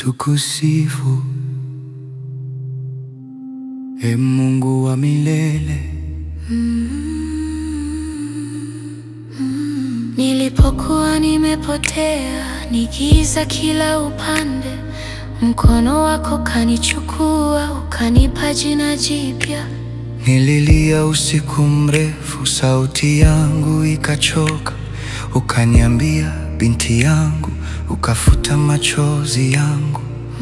tukusifu, Ee Mungu wa milele. Nilipokuwa nimepotea, nigiza kila upande, mkono wako kanichukua, ukanipa jina jipya. Nililia usiku mrefu, sauti yangu ikachoka, ukaniambia binti yangu, ukafuta machozi yangu.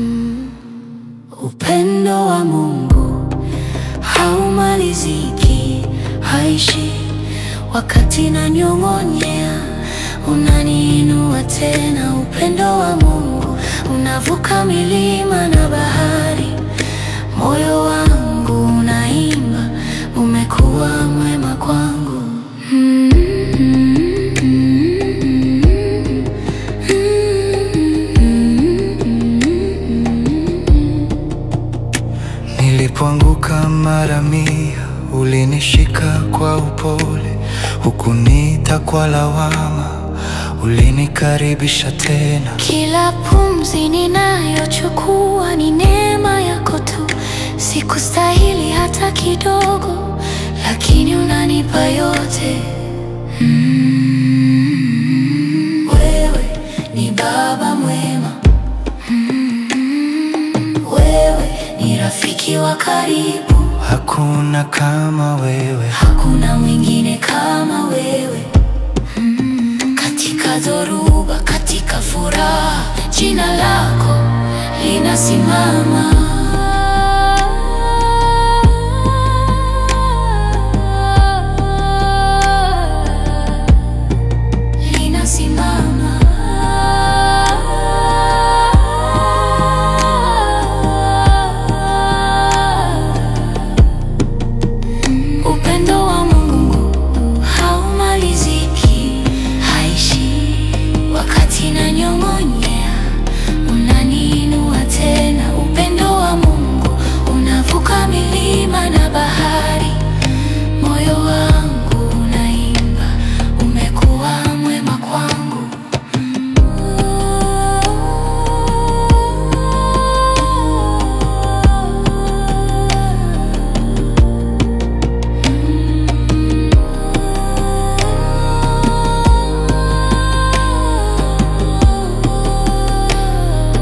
Upendo wa Mungu haumaliziki, haishi. Wakati nanyong'onyea, unaniinua tena. Upendo wa Mungu unavuka milima na bahari. Moyo wangu unaimba, umekuwa mwema kwangu. Nilipoanguka mara 100, ulinishika kwa upole, hukuniita kwa lawama, ulinikaribisha tena. Kila pumzi ninayochukua ni neema yako tu. Sikustahili hata kidogo, lakini unanipa yote. Wewe ni Baba mwema, wewe ni rafiki wa karibu. Hakuna kama wewe, hakuna mwingine kama wewe. Katika dhoruba, katika furaha, jina lako linasimama.